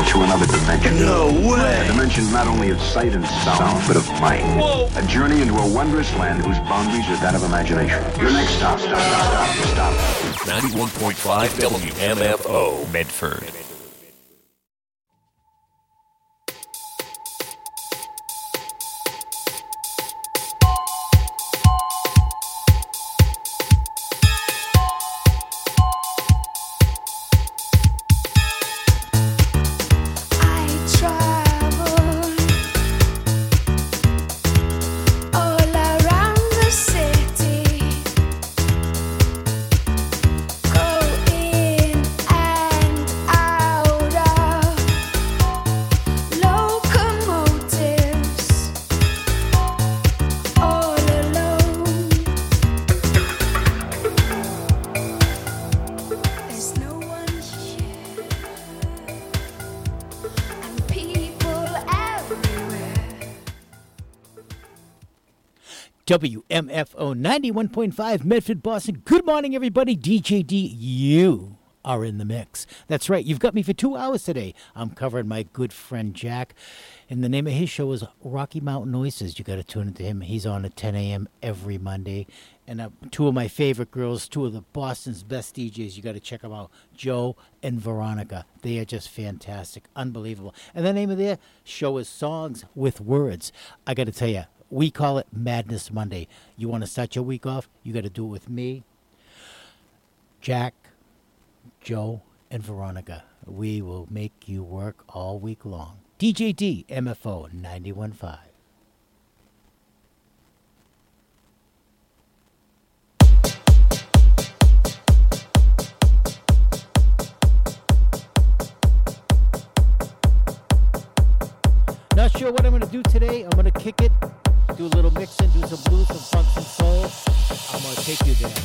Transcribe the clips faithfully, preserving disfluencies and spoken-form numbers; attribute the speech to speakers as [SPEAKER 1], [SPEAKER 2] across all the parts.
[SPEAKER 1] to another dimension.
[SPEAKER 2] No way!
[SPEAKER 1] A dimension not only of sight and sound, but of mind.
[SPEAKER 2] Whoa!
[SPEAKER 1] A journey into a wondrous land whose boundaries are that of imagination. Your next stop, stop, stop, stop, stop.
[SPEAKER 3] ninety-one point five W M F O, Medford.
[SPEAKER 4] W M F O ninety-one point five Medford, Boston. Good morning, everybody. D J D, you are in the mix. That's right. You've got me for two hours today. I'm covering my good friend Jack. And the name of his show is Rocky Mountain Oysters. You got to tune into him. He's on at ten a.m. every Monday. And uh, two of my favorite girls, two of the Boston's best D Js. You got to check them out, Joe and Veronica. They are just fantastic, unbelievable. And the name of their show is Songs with Words. I got to tell you, we call it Madness Monday. You want to start your week off? You got to do it with me, Jack, Joe, and Veronica. We will make you work all week long. D J D, M F O ninety-one point five. Not sure what I'm going to do today. I'm going to kick it, do a little mixing, do some blues, some funk, some soul. I'm going to take you there.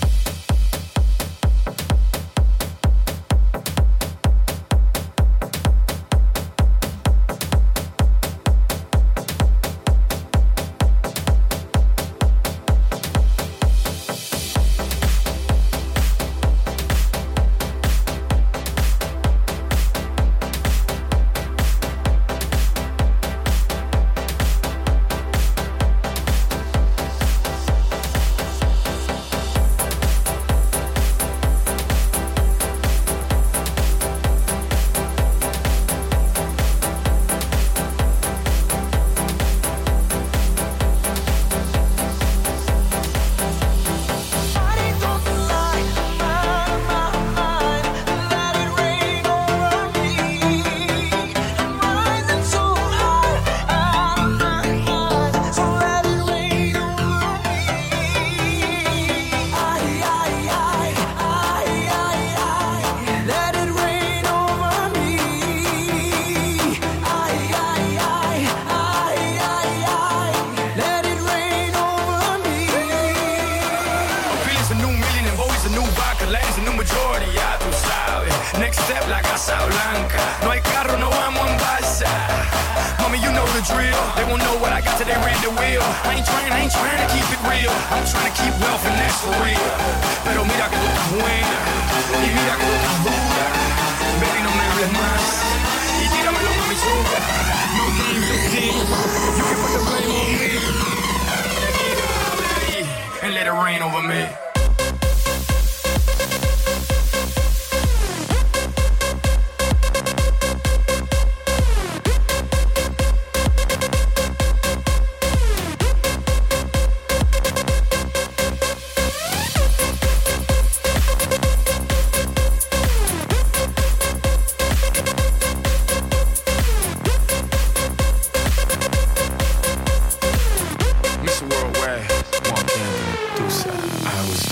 [SPEAKER 5] I was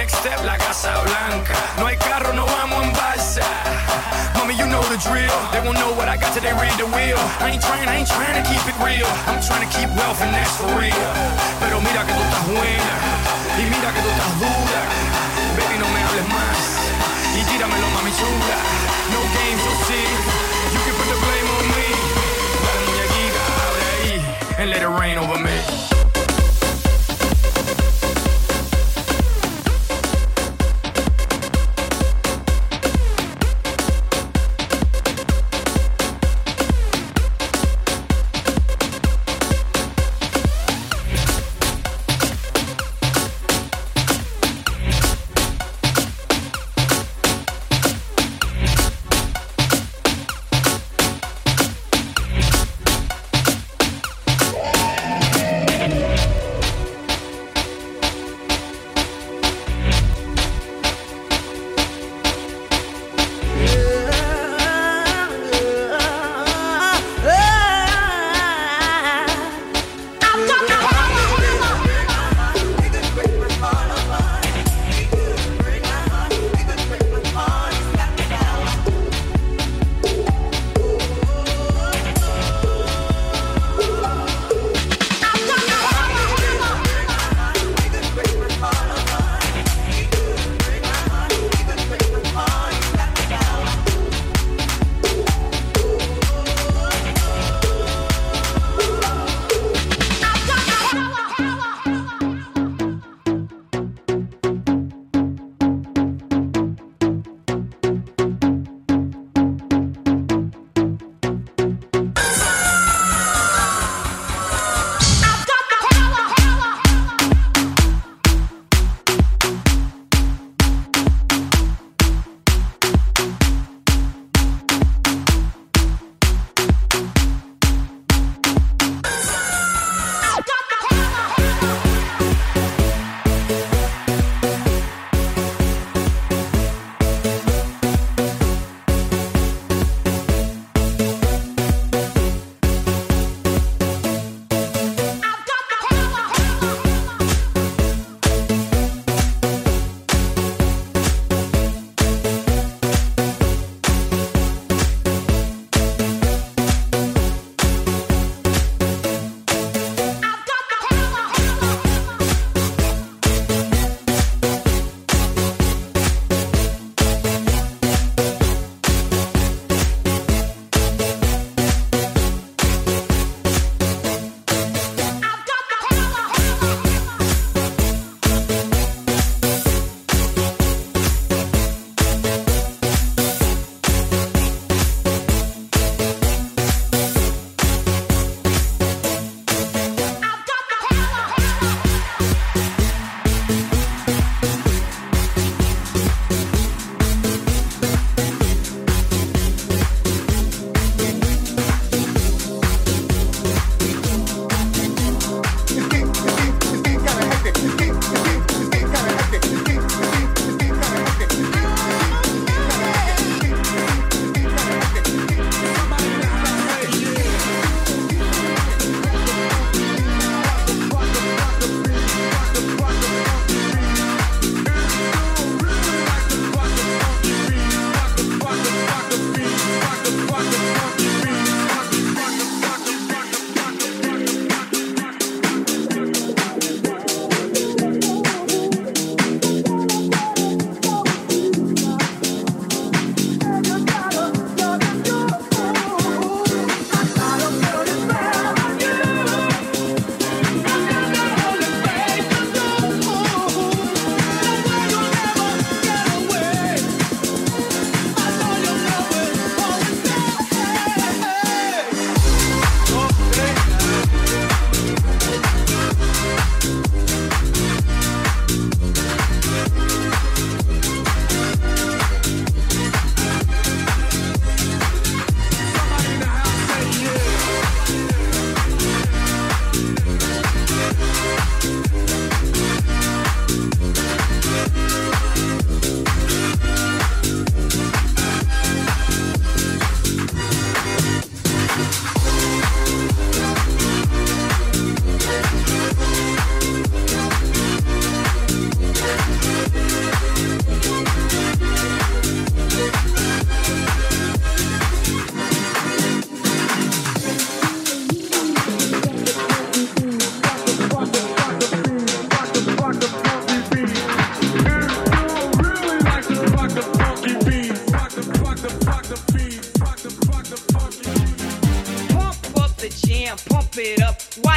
[SPEAKER 2] next step la Casa Blanca. No hay carro, no vamos en balsa. Mommy, you know the drill. They won't know what I got till they read the wheel. I ain't trying, I ain't trying to keep it real. I'm trying to keep wealth and that's for real. Pero mira que tú estás buena y mira que tú estás dura. Baby, no me hables más y tíramelo, mami chula. No games, you'll see. You can put the blame on me. Dale muñequita, abre ahí and let it rain over me.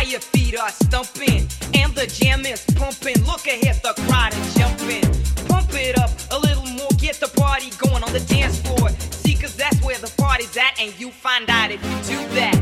[SPEAKER 5] while your feet are stumping and the jam is pumping. Look ahead, the crowd is jumping. Pump it up a little more, get the party going on the dance floor. See, cause that's where the party's at, and you find out if you do that.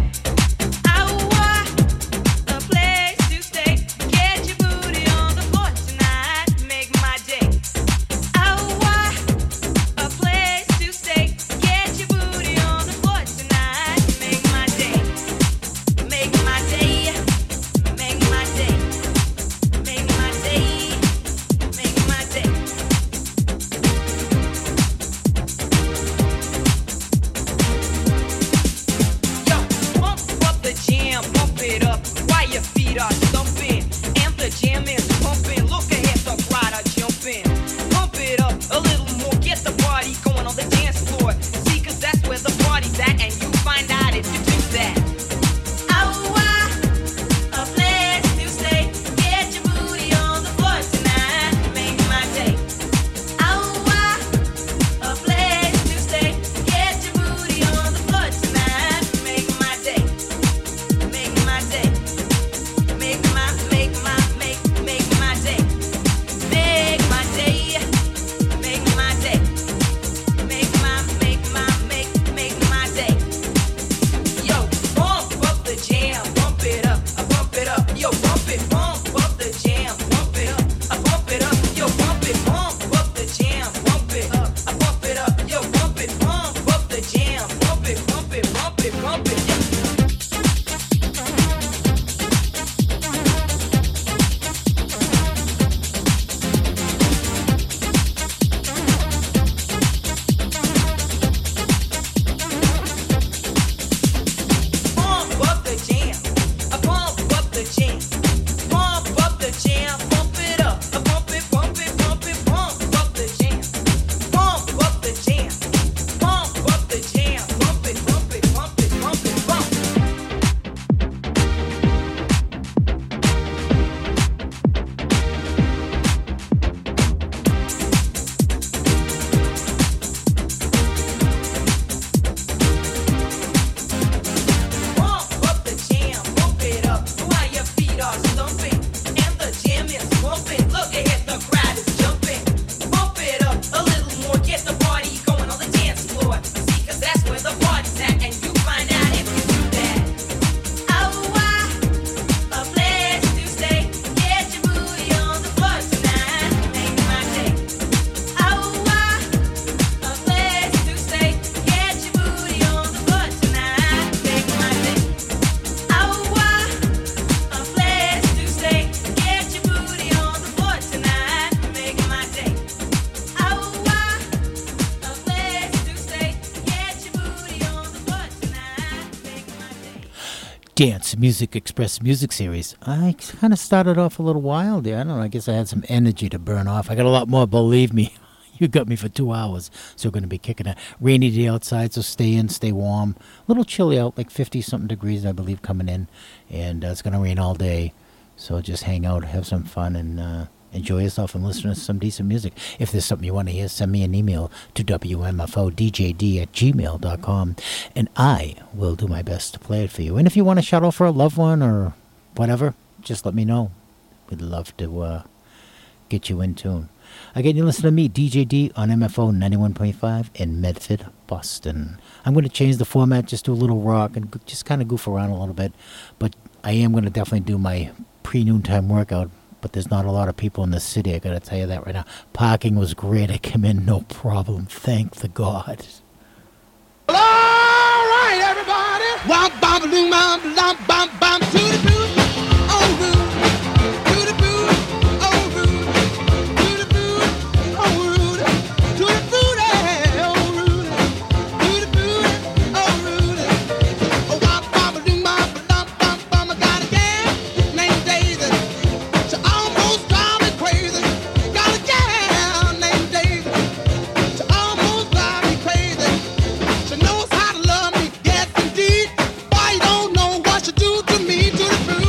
[SPEAKER 4] Dance Music Express music series. I kind of started off a little wild there. I don't know. I guess I had some energy to burn off. I got a lot more, believe me. You got me for two hours, so we're going to be kicking a rainy day outside, so stay in, stay warm. A little chilly out, like fifty-something degrees, I believe, coming in. And uh, it's going to rain all day, so just hang out, have some fun, and uh, enjoy yourself and listen to some decent music. If there's something you want to hear, send me an email to W M F O D J D at gmail dot com, and I will do my best to play it for you. And if you want to shout out for a loved one or whatever, just let me know. We'd love to uh, get you in tune. Again, you listen to me, D J D, on M F O ninety-one point five in Medford, Boston. I'm going to change the format, just do a little rock and just kind of goof around a little bit. But I am going to definitely do my pre-noontime workout. But there's not a lot of people in the city, I got to tell you that right now. Parking was great. I came in, no problem. Thank the God.
[SPEAKER 6] Well, all right, everybody. Womp, bom, boom, bom, bom, bom, bom, to the boot, oh, boot. To the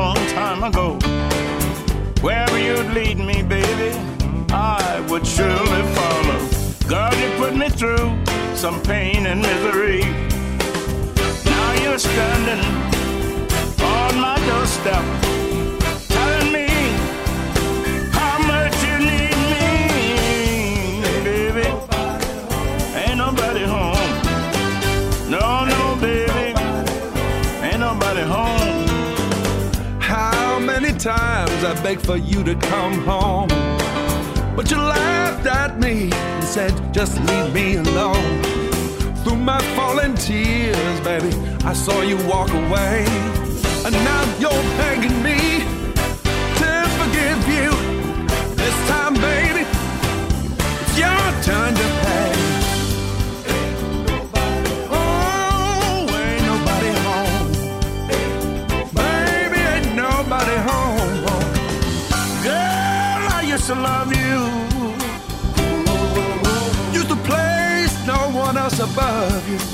[SPEAKER 7] long time ago. Wherever you'd lead me, baby, I would surely follow. God, you put me through some pain and misery. Now you're standing on my doorstep, telling me how much you need me, baby. Ain't nobody home. No, no, baby. Ain't nobody home.
[SPEAKER 8] How many times I begged for you to come home, but you laughed at me and said, just leave me alone. Through my falling tears, baby, I saw you walk away. And now you're begging me to forgive you. This time, baby, it's your turn to pay. Oh, ain't nobody home. Baby, ain't nobody home.
[SPEAKER 7] Girl, I used to love you.
[SPEAKER 8] Used to place no one else above you.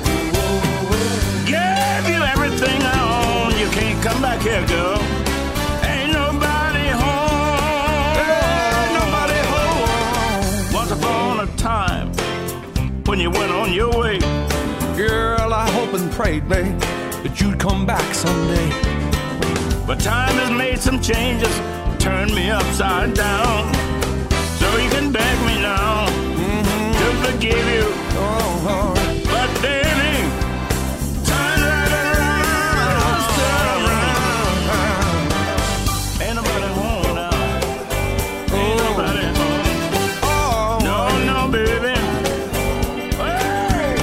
[SPEAKER 7] Gave you everything I own. You can't come back here, girl. Ain't nobody home.
[SPEAKER 8] Ain't nobody home.
[SPEAKER 7] Once upon a time, when you went on your way,
[SPEAKER 8] girl, I hope and prayed, babe, that you'd come back someday.
[SPEAKER 7] but time has made some changes, turned me upside down. So you can beg me now mm-hmm. to forgive you.
[SPEAKER 8] Oh, oh.
[SPEAKER 7] But baby, turn right around, turn around. Ain't nobody home now. Ain't oh. nobody home. Oh. No, no, baby. Hey.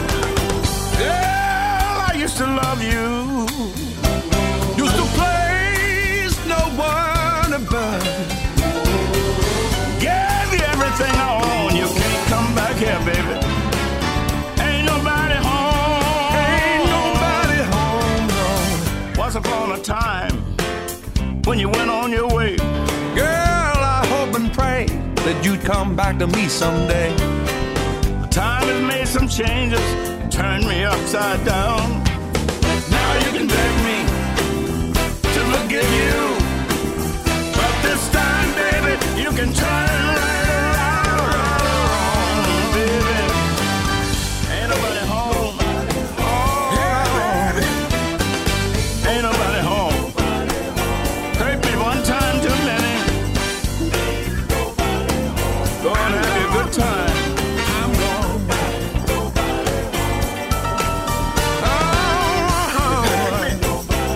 [SPEAKER 7] Girl, I used to love you.
[SPEAKER 8] Used to place no one above you.
[SPEAKER 7] Gave you everything I own. You can't come back here, baby. Ain't nobody home.
[SPEAKER 8] Ain't nobody home, no.
[SPEAKER 7] Once upon a time, when you went on your way,
[SPEAKER 8] girl, I hope and pray that you'd come back to me someday.
[SPEAKER 7] time has made some changes, turned me upside down. Now you can beg me to forgive you, but this time, baby, you can turn right around, baby. Ain't nobody home. Yeah, baby. Ain't nobody home. Hurt me one time too many. Go and have a good time. I'm gone. Oh,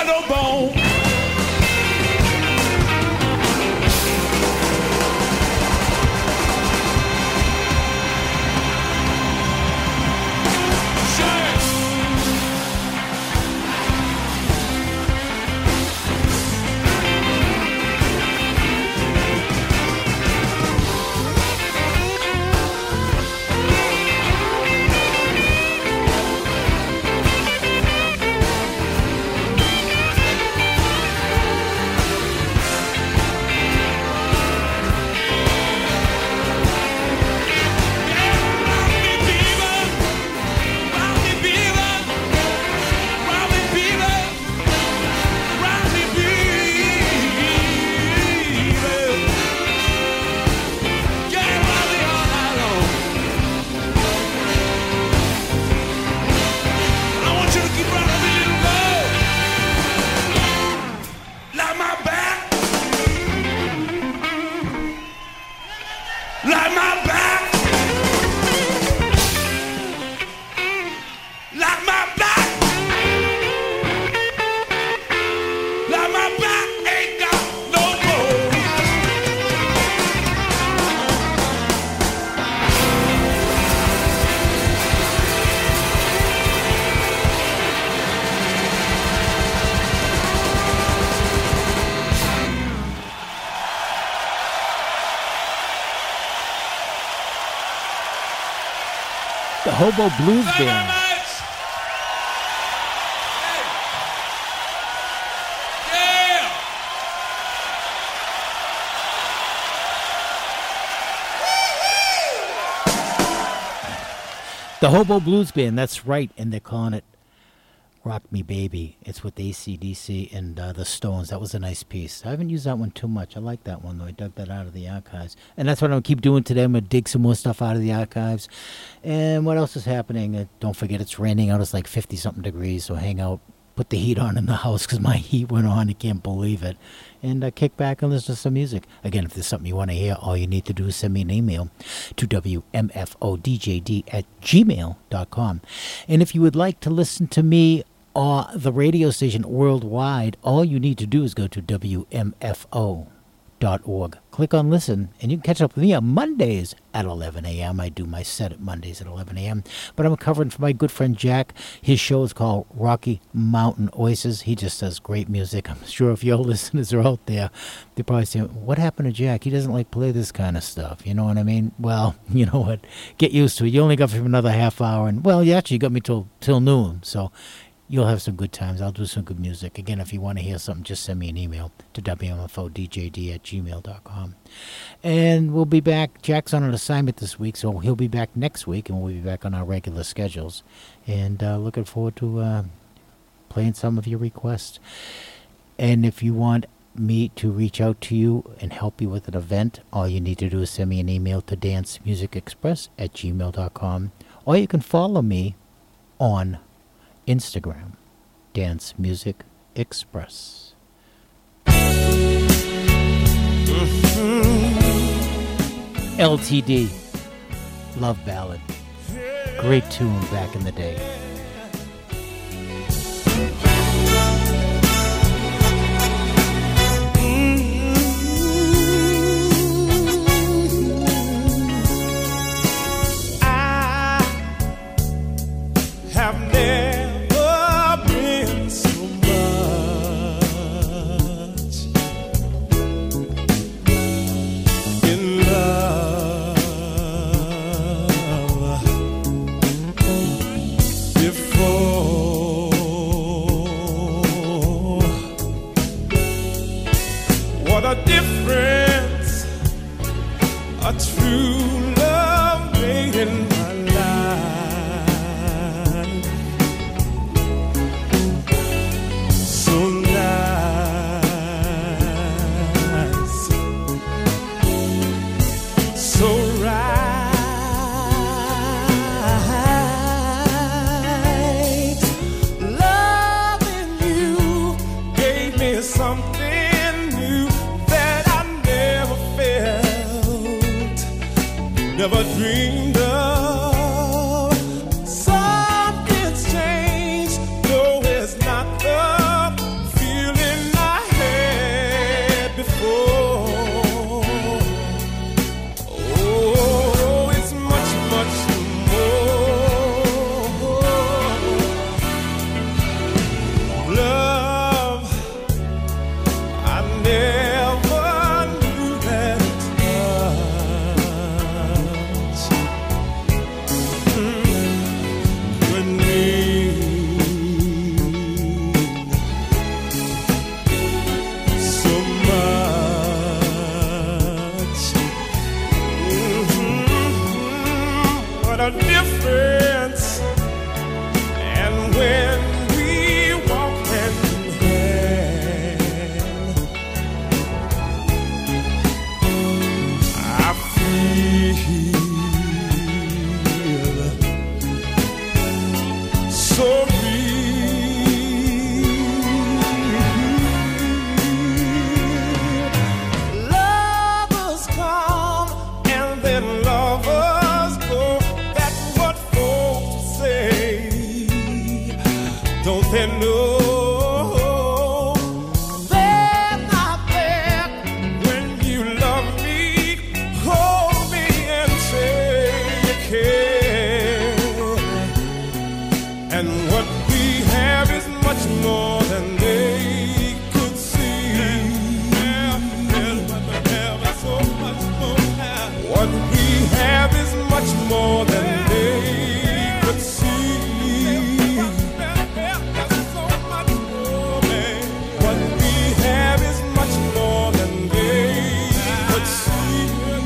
[SPEAKER 8] got no bone.
[SPEAKER 4] Hobo Blues Band. The Hobo Blues Band, that's right, and they're calling it Rock Me Baby. It's with A C D C and uh, the Stones. That was a nice piece. I haven't used that one too much. I like that one, though. I dug that out of the archives. And that's what I'm going to keep doing today. I'm going to dig some more stuff out of the archives. And what else is happening? Uh, don't forget, it's raining out. It's like fifty-something degrees, so hang out. Put the heat on in the house because my heat went on. I can't believe it. And uh, kick back and listen to some music. Again, if there's something you want to hear, all you need to do is send me an email to W M F O D J D at gmail dot com. And if you would like to listen to me or the radio station worldwide, all you need to do is go to W M F O dot org. Click on listen, and you can catch up with me on Mondays at eleven a.m. I do my set at Mondays at eleven a.m. But I'm covering for my good friend Jack. His show is called Rocky Mountain Oasis. He just does great music. I'm sure if your listeners are out there, they're probably saying, what happened to Jack? He doesn't like play this kind of stuff. You know what I mean? Well, you know what? Get used to it. You only got for another half hour. And, well, you actually got me till, till noon. So you'll have some good times. I'll do some good music. Again, if you want to hear something, just send me an email to W M F O D J D at gmail dot com. And we'll be back. Jack's on an assignment this week, so he'll be back next week, and we'll be back on our regular schedules. And uh, looking forward to uh, playing some of your requests. And if you want me to reach out to you and help you with an event, all you need to do is send me an email to dance music express at gmail dot com. Or you can follow me on Instagram, Dance Music Express. Mm-hmm. L T D, Love Ballad. Great tune back in the day.
[SPEAKER 9] I have never
[SPEAKER 8] say no. They're not there when you love me. Hold me and say you care. And what we have is much more than they could see. What we have is much more than they could see. What we have is much more than they could see.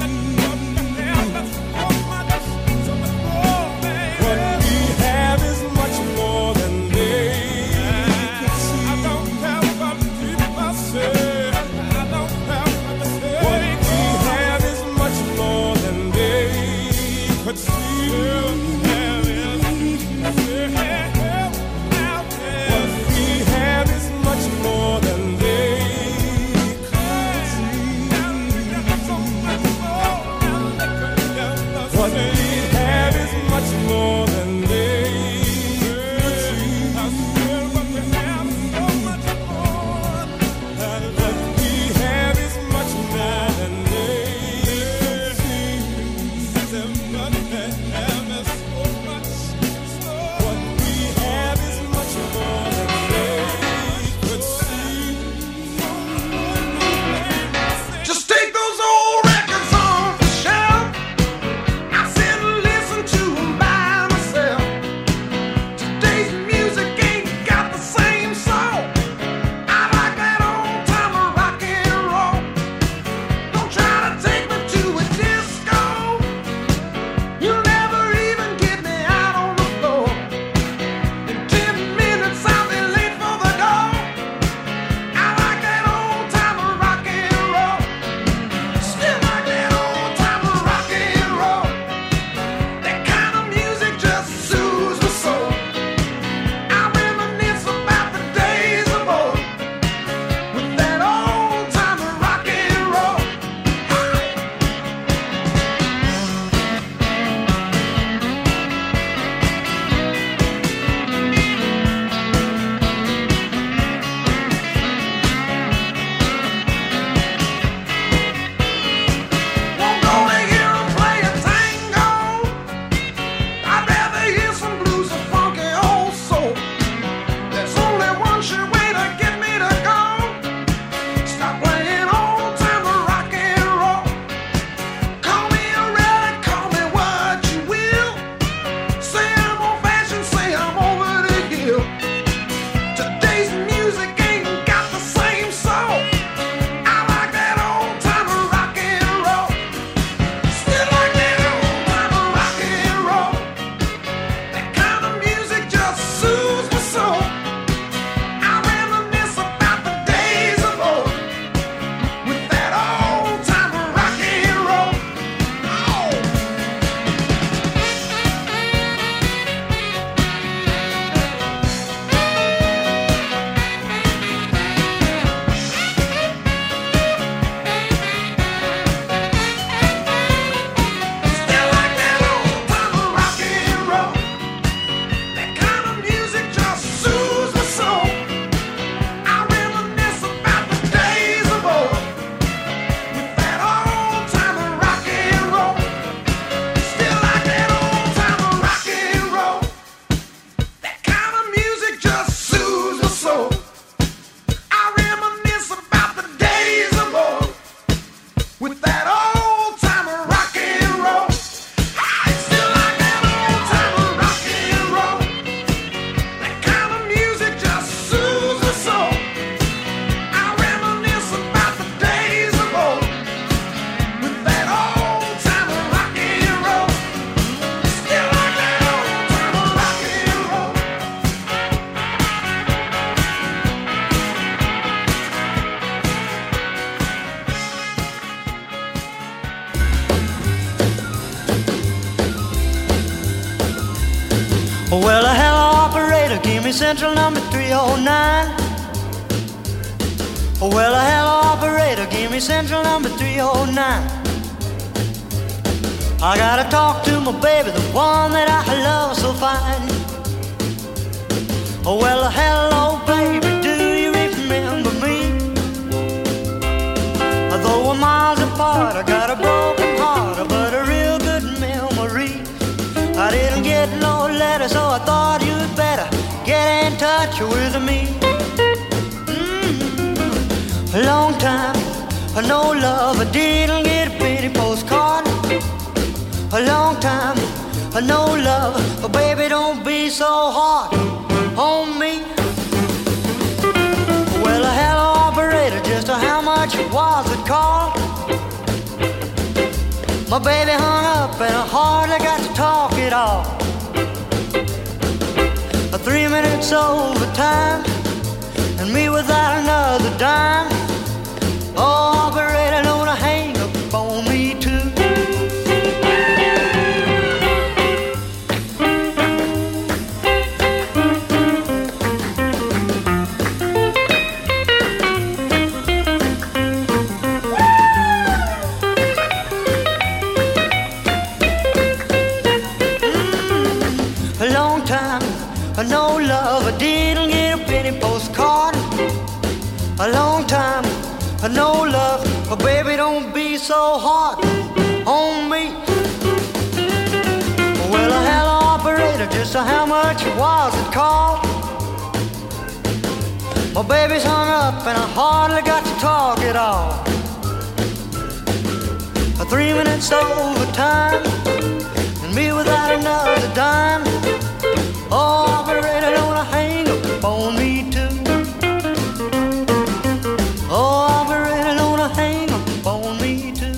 [SPEAKER 8] What we have is much more than they could see. I don't have what people say. I don't have what we have is much more than they could see. What we have is much more than they could see. What we have is much more than they could see. What we have is much more than they could see. What we have is much more than they could see. Just take those old records off the shelf. I sit and listen to 'em by myself. Today's music ain't got the same soul. I like that old time of rock and roll. Don't try to take me to a disco. You'll never even get me out on the floor. In ten minutes I'll be late for the door. I like that old time of rock and roll. Still like that old time of rock and roll. That kind of music just soothes my soul. I reminisce about the days of old with that old time of rock and roll. Won't go to hear 'em play a tango. I'd rather hear some blues or funky old soul. There's only one sure way to get me to go. Stop playing old time of rock and roll. Call me a relic, call me what you will. Say I'm old fashioned, say I'm over the hill. Today's music ain't got the same soul. I like that old time of rock and roll. Still like that old time of rock and roll. That kind of music just soothes my soul. I reminisce about the days of old with that old time of rock and roll. Oh. Still like that old time of rock and roll. That kind of music just soothes my soul. I reminisce about the days of old with that old time of rock and roll. Still like that old time of rock and roll. That kind of music just soothes my soul. I reminisce about the days of old with that old time of rock and roll. I still like that old time of rock and roll. That kind of music just soothes my soul. I reminisce about the days of old with that old time of rock and roll. Still like that old time of rock and roll.
[SPEAKER 9] Well, hello, operator, give me central number three oh nine. Well, hello, operator, give me central number three oh nine. I gotta talk to my baby, the one that I love so fine. Oh, well, hello, baby, do you remember me? Though we're miles apart, I got a broken heart, but a real good memory. I didn't get no letter, so I thought you'd better get in touch with me. Mm-hmm. A long time, no love, I didn't get a penny postcard. A long time, no love, but baby, don't be so hard on me. Well, hello, operator, just how much was it called? My baby hung up and I hardly got to talk at all. Three minutes overtime and me without another dime. Oh, operator, don't hang up on me too. No love, I didn't get a penny postcard. A long time, no love, but baby, don't be so hard on me. Well, hello, operator, just how much was it called? My baby's hung up and I hardly got to talk at all. Three minutes overtime and me without another dime. Oh, operator, don't hang up on me too. Oh, operator, don't hang up on me too.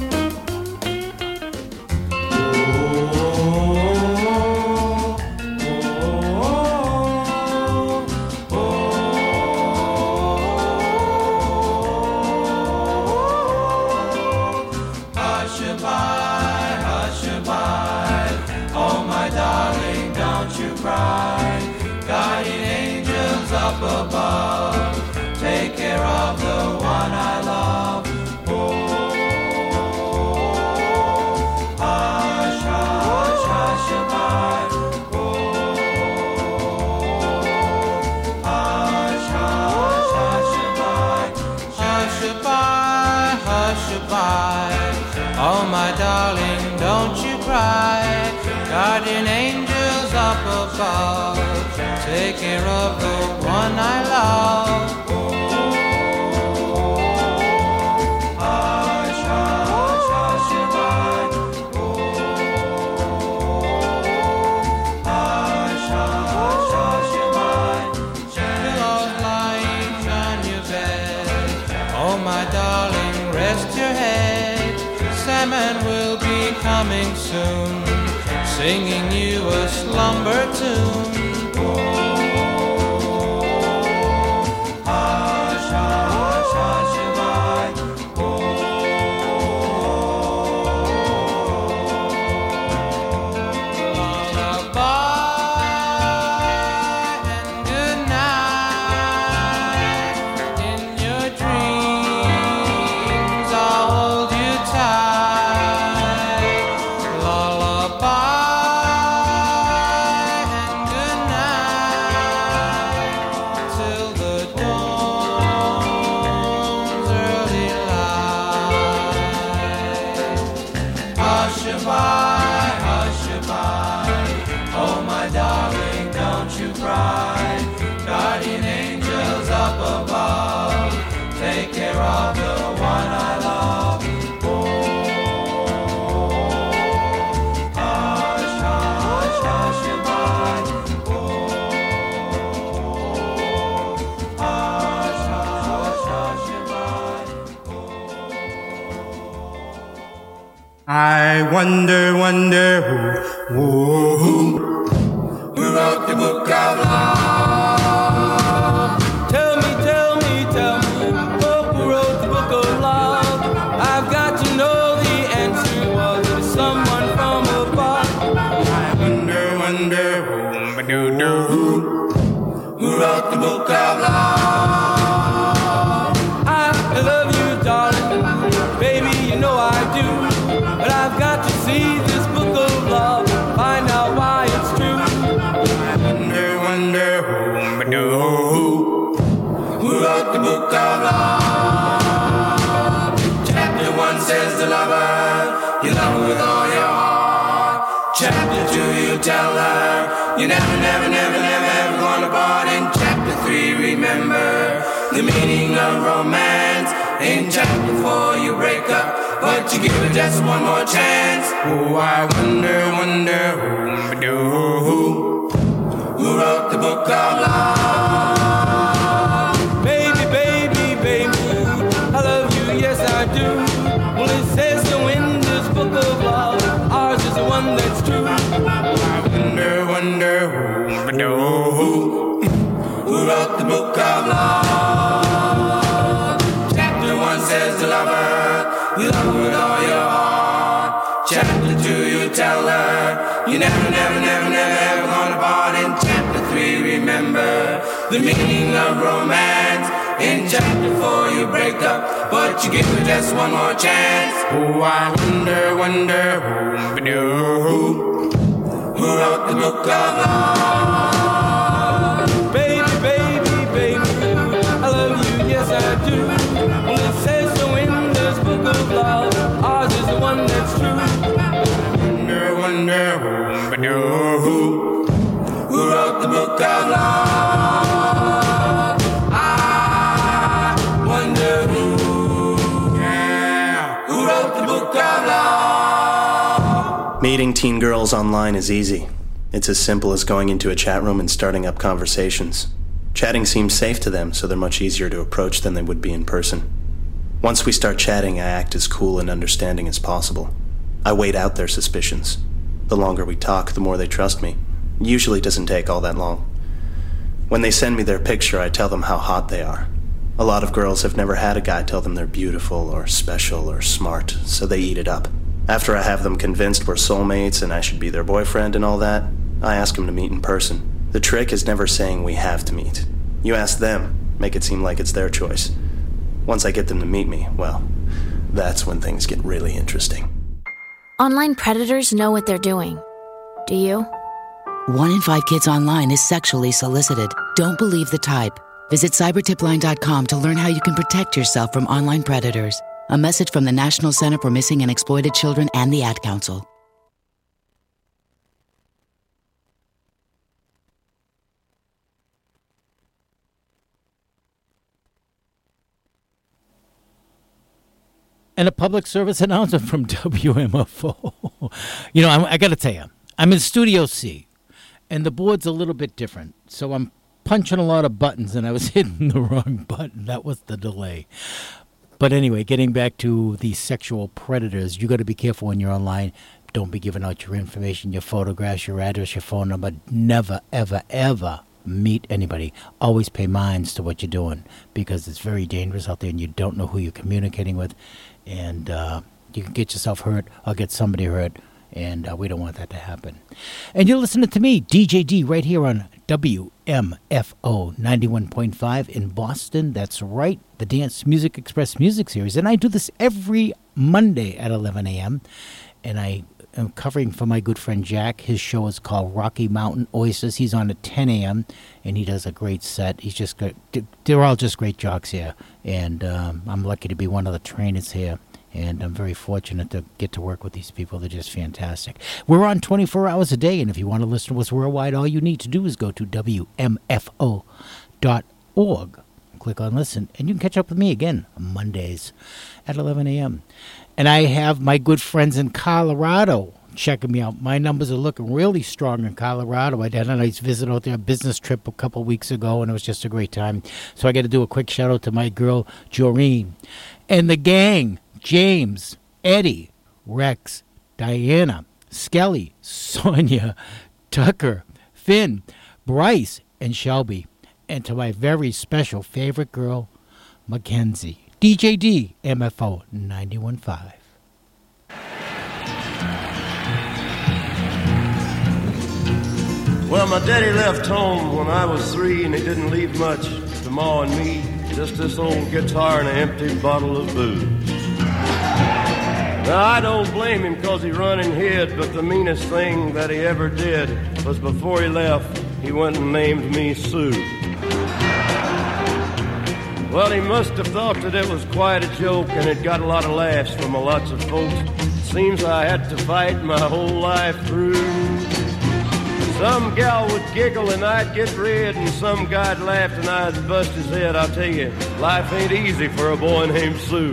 [SPEAKER 10] Hush-a-bye, hush-a-bye, oh my darling, don't you cry. Guardian angels up above, take care of the one I love. Oh, hush, hush, hush-a-bye. Oh, hush, hush, hush-a-bye. Hush-a-bye, hush-a-bye, oh my darling, don't you cry. Guardian angels up above, take care of the one I love. Oh, hush, hush, hush-a-bye. Oh, hush, hush, hush-a-bye. Pillows lying on your bed, oh my darling, rest your head. Salmon will be coming soon, singing you a slumber tune. Oh, hush, hush, hush-a-bye. Oh, lullaby and good night. In your dreams I'll hold you tight. Lullaby. Hush-a-bye, hush-a-bye, oh my darling, don't you cry. Guardian angels up above, take care of the one I love. Oh, hush, hush, hush-a-bye. Oh, hush, hush, hush-a-bye.
[SPEAKER 11] I wonder, wonder who, who, who, who wrote the book of love?
[SPEAKER 10] Tell me, tell me, tell me, who wrote the book of love? I've got to know the answer. Was it someone from above?
[SPEAKER 11] I wonder, wonder who, ba-doo-doo, who, who wrote the book of love?
[SPEAKER 10] I love you, darling, baby, you know I do. But I've got to see this book of love, find out why it's true.
[SPEAKER 11] I wonder, wonder who, ba-doo.
[SPEAKER 10] who wrote the book of love. Chapter one says the lover, you love her with all your heart. Chapter two, you tell her, you never, never, never, never, ever gonna part. In chapter three, remember the meaning of romance. In chapter four, you break up, but you give it just one more chance. Oh, I wonder, wonder, who, who, who wrote the book of love?
[SPEAKER 12] Baby, baby, baby, I love you, yes I do. Well, it says so in this book of love, ours is the one that's true. I
[SPEAKER 10] wonder, wonder, who, who, who wrote the book of love? Chapter one says the lover, you love her with all your heart. Chapter two, you tell her, you never, never, never, never, ever gonna part. In chapter three, remember the meaning of romance. In chapter four, you break up, but you give her just one more chance. Oh, I wonder, wonder, who, who, who wrote the book of love?
[SPEAKER 12] Baby, baby, baby, I love you, yes I do. Well, it says so in this book of love, ours is the one that's true.
[SPEAKER 10] Wonder, wonder, who, who, who wrote the book of love? I wonder who, yeah, who wrote the book of love?
[SPEAKER 13] Meeting teen girls online is easy. It's as simple as going into a chat room and starting up conversations. Chatting seems safe to them, so they're much easier to approach than they would be in person. Once we start chatting, I act as cool and understanding as possible. I wait out their suspicions. The longer we talk, the more they trust me. It usually doesn't take all that long. When they send me their picture, I tell them how hot they are. A lot of girls have never had a guy tell them they're beautiful or special or smart, so they eat it up. After I have them convinced we're soulmates and I should be their boyfriend and all that, I ask them to meet in person. The trick is never saying we have to meet. You ask them, make it seem like it's their choice. Once I get them to meet me, well, that's when things get really interesting.
[SPEAKER 14] Online predators know what they're doing. Do you?
[SPEAKER 15] One in five kids online is sexually solicited. Don't believe the type. Visit cyber tip line dot com to learn how you can protect yourself from online predators. A message from the National Center for Missing and Exploited Children and the Ad Council.
[SPEAKER 4] And a public service announcement from W M F O. You know, I, I got to tell you, I'm in Studio C, and the board's a little bit different. So I'm punching a lot of buttons, and I was hitting the wrong button. That was the delay. But anyway, getting back to these sexual predators, you got to be careful when you're online. Don't be giving out your information, your photographs, your address, your phone number. Never, ever, ever meet anybody. Always pay minds to what you're doing, because it's very dangerous out there, and you don't know who you're communicating with. And uh, you can get yourself hurt or get somebody hurt, and uh, we don't want that to happen. And you're listening to me, D J D, right here on W M F O ninety-one point five in Boston. That's right, the Dance Music Express Music Series. And I do this every Monday at eleven a.m., and I am covering for my good friend Jack. His show is called Rocky Mountain Oysters. He's on at ten a.m., and he does a great set. He's just great. They're all just great jocks here, and um, I'm lucky to be one of the trainers here, and I'm very fortunate to get to work with these people. They're just fantastic. We're on twenty-four hours a day, and if you want to listen to us worldwide, all you need to do is go to W M F O dot org. Click on listen, and you can catch up with me again on Mondays at eleven a.m. And I have my good friends in Colorado checking me out. My numbers are looking really strong in Colorado. I had a nice visit out there, a business trip a couple weeks ago, and it was just a great time. So I got to do a quick shout out to my girl, Joreen, and the gang, James, Eddie, Rex, Diana, Skelly, Sonia, Tucker, Finn, Bryce, and Shelby. And to my very special favorite girl, Mackenzie. D J D, M F O ninety-one point five.
[SPEAKER 16] Well, my daddy left home when I was three, and he didn't leave much to Ma and me. Just this old guitar and an empty bottle of booze. Now, I don't blame him because he run and hid, but the meanest thing that he ever did was before he left, he went and named me Sue. Well, he must have thought that it was quite a joke, and it got a lot of laughs from a lots of folks. Seems I had to fight my whole life through. Some gal would giggle and I'd get red, and some guy'd laugh and I'd bust his head. I'll tell you, life ain't easy for a boy named Sue.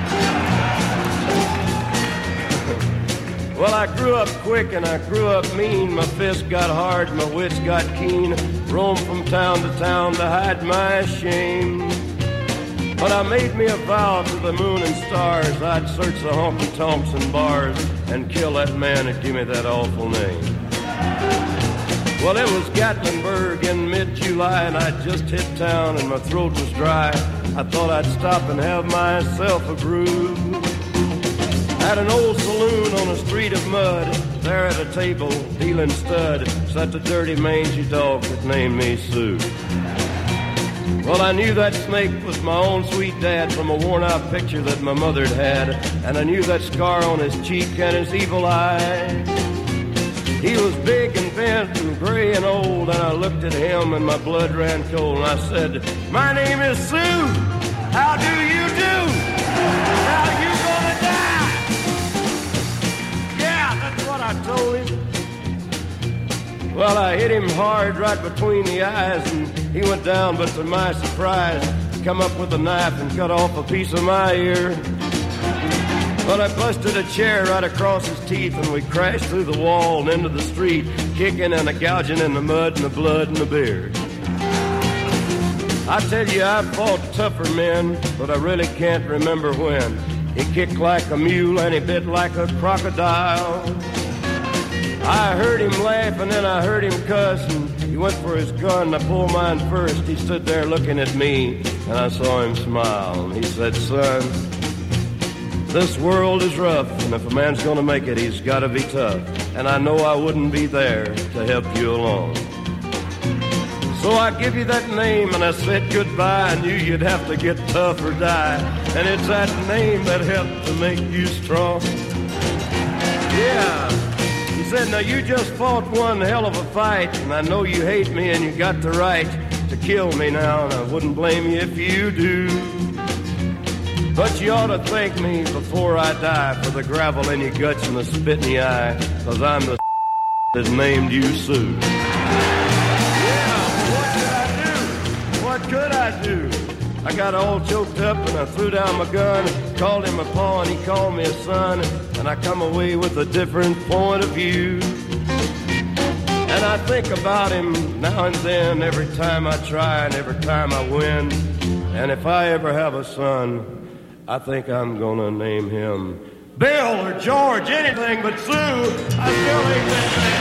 [SPEAKER 16] Well, I grew up quick and I grew up mean. My fists got hard, my wits got keen. Roamed from town to town to hide my shame. But I made me a vow to the moon and stars, I'd search the honky-tonks and bars and kill that man that gave me that awful name. Well, it was Gatlinburg in mid-July, and I'd just hit town and my throat was dry. I thought I'd stop and have myself a brew. At an old saloon on a street of mud, there at a table, dealing stud, sat the dirty mangy dog that named me Sue. Well, I knew that snake was my own sweet dad from a worn-out picture that my mother'd had, and I knew that scar on his cheek and his evil eye. He was big and bent and gray and old, and I looked at him and my blood ran cold, and I said, "My name is Sue. How do you do? How you gonna die?" Yeah, that's what I told him. Well, I hit him hard right between the eyes, and he went down, but to my surprise, come up with a knife and cut off a piece of my ear. But I busted a chair right across his teeth, and we crashed through the wall and into the street, kicking and a gouging in the mud and the blood and the beard. I tell you, I fought tougher men, but I really can't remember when. He kicked like a mule and he bit like a crocodile. I heard him laugh and then I heard him cuss, and he went for his gun and I pulled mine first. He stood there looking at me and I saw him smile, and he said, "Son, this world is rough, and if a man's gonna make it, he's gotta be tough. And I know I wouldn't be there to help you along. So I give you that name and I said goodbye. I knew you'd have to get tough or die, and it's that name that helped to make you strong." Yeah. He said, "Now you just fought one hell of a fight, and I know you hate me and you got the right to kill me now, and I wouldn't blame you if you do. But you ought to thank me before I die for the gravel in your guts and the spit in your eye, 'cause I'm the that named you Sue." Yeah, what could I do? What could I do? I got all choked up and I threw down my gun, called him a pa and he called me a son, and I come away with a different point of view. And I think about him now and then, every time I try and every time I win. And if I ever have a son, I think I'm gonna name him Bill or George, anything but Sue. I still ain't that man.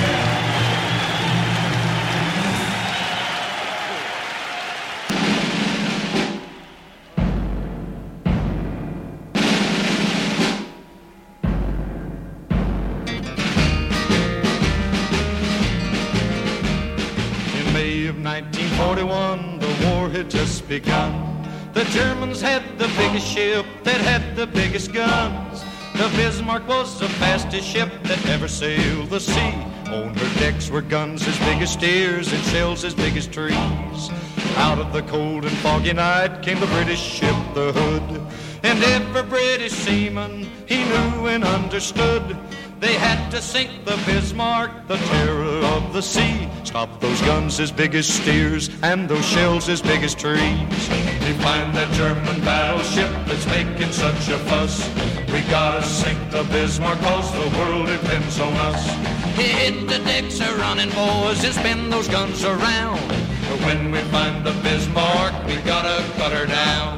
[SPEAKER 17] In May of nineteen forty-one, the war had just begun. The Germans had the biggest ship that had the biggest guns. The Bismarck was the fastest ship that ever sailed the sea. On her decks were guns as big as steers and shells as big as trees. Out of the cold and foggy night came the British ship, the Hood. And every British seaman, he knew and understood, they had to sink the Bismarck, the terror of the sea. Stop those guns as big as steers and those shells as big as trees. We find that German battleship that's making such a fuss. We gotta sink the Bismarck 'cause the world depends on us. Hit the decks a running, boys, and spin those guns around. But when we find the Bismarck, we gotta cut her down.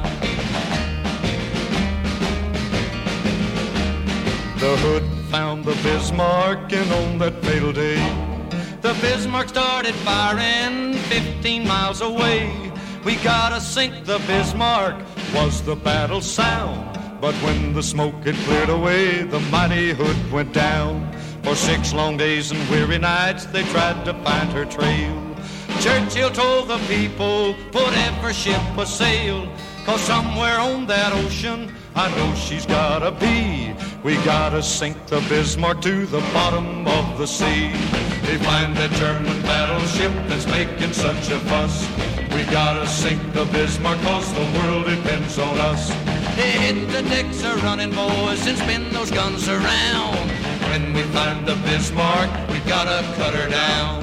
[SPEAKER 17] The Hood found the Bismarck, and on that fatal day, the Bismarck started firing fifteen miles away. We gotta sink the Bismarck was the battle sound. But when the smoke had cleared away, the mighty Hood went down. For six long days and weary nights they tried to find her trail. Churchill told the people, put every ship a sail, 'cause somewhere on that ocean I know she's gotta be. We gotta sink the Bismarck to the bottom of the sea. They find that German battleship that's making such a fuss. We gotta sink the Bismarck, cause the world depends on us.
[SPEAKER 18] They hit the decks a running, boys, and spin those guns around.
[SPEAKER 17] When we find the Bismarck, we gotta cut her down.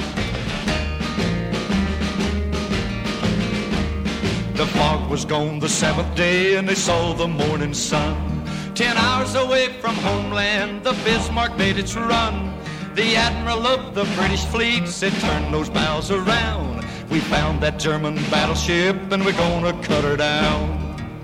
[SPEAKER 17] The fog was gone the seventh day, and they saw the morning sun.
[SPEAKER 18] Ten hours away from homeland, the Bismarck made its run. The admiral of the British fleet said, turn those bows around.
[SPEAKER 17] We found that German battleship, and we're gonna cut her down.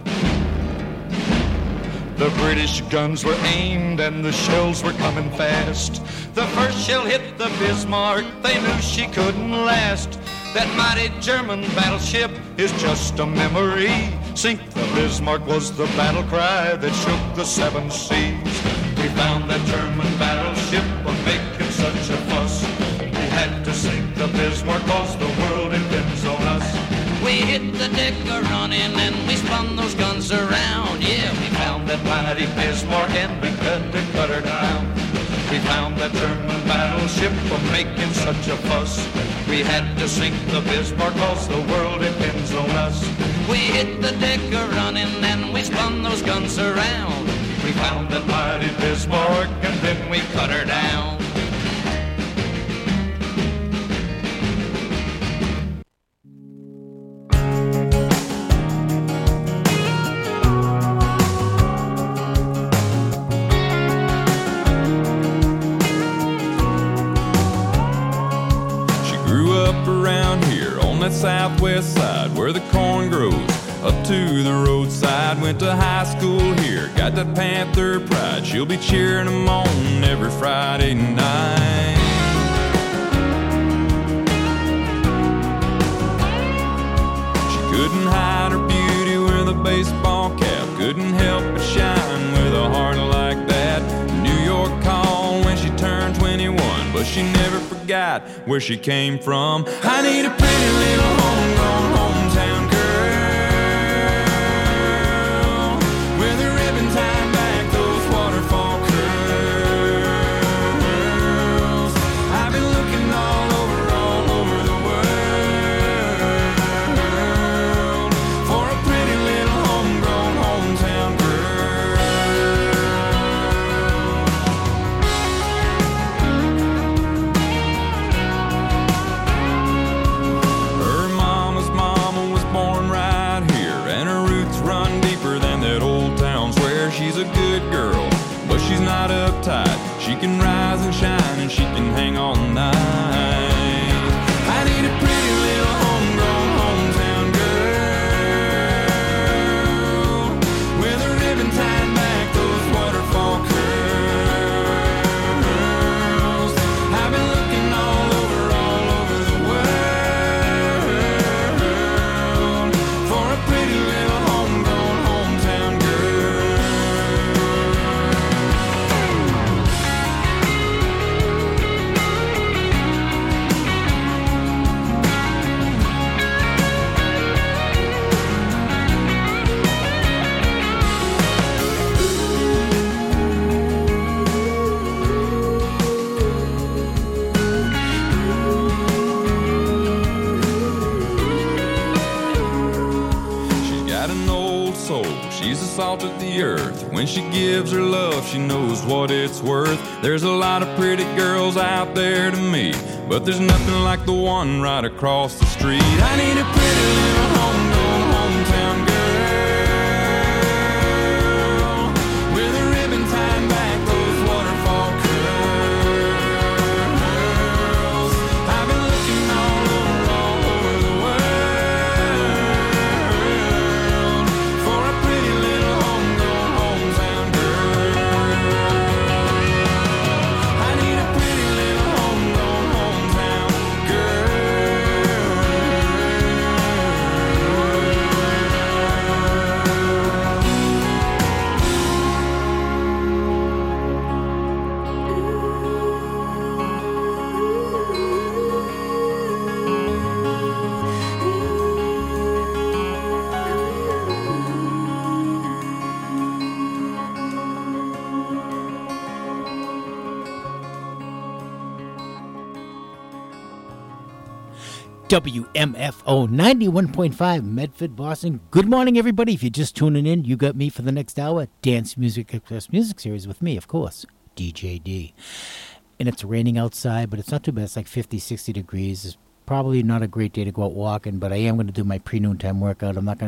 [SPEAKER 17] The British guns were aimed, and the shells were coming fast.
[SPEAKER 18] The first shell hit the Bismarck, they knew she couldn't last. That mighty German battleship
[SPEAKER 17] is just a memory. Sink the Bismarck was the battle cry that shook the seven seas. We found that German battleship was making such a fuss. We had to sink the Bismarck cause the world depends on us.
[SPEAKER 18] We hit the deck a-running and we spun those guns around. Yeah, we
[SPEAKER 17] found that mighty Bismarck and we had to cut her down. We found that German battleship was making such a fuss. We had to sink the Bismarck cause the world depends on us.
[SPEAKER 18] We hit the deck a-running and we spun those guns around.
[SPEAKER 17] We found that mighty Bismarck and then we cut her down.
[SPEAKER 19] Southwest side where the corn grows, up to the roadside. Went to high school here, got that Panther pride. She'll be cheering them on every Friday night. She couldn't hide her beauty with a baseball cap, couldn't help but shine with a heart like that. New York called when she turned twenty-one, but she never forgot where she came from. I need a pretty little homegrown hometown girl with a ribbon tied back those waterfall curls. I've been looking all over, all over the world for a pretty little homegrown hometown a good girl, but she's not uptight. She can rise and shine and she can hang all night. I need a pretty little homegrown hometown girl with a ribbon tied back those waterfall curls. I've been looking all over, all over the world for a pretty little homegrown hometown girl. She's the salt of the earth. When she gives her love, she knows what it's worth. There's a lot of pretty girls out there to me, but there's nothing like the one right across the street. I need a pretty little homegrown hometown girl with a ribbon tied back those waterfall curls. I've been looking all over, all over the world for a pretty little homegrown hometown girl. I need a pretty little homegrown hometown girl.
[SPEAKER 4] W M F O ninety-one point five Medford, Boston. Good morning, everybody. If you're just tuning in, you got me for the next hour. Dance Music Express Music Series with me, of course, D J D. And it's raining outside, but it's not too bad. It's like fifty, sixty degrees. It's probably not a great day to go out walking, but I am going to do my pre-noontime workout. I'm not going to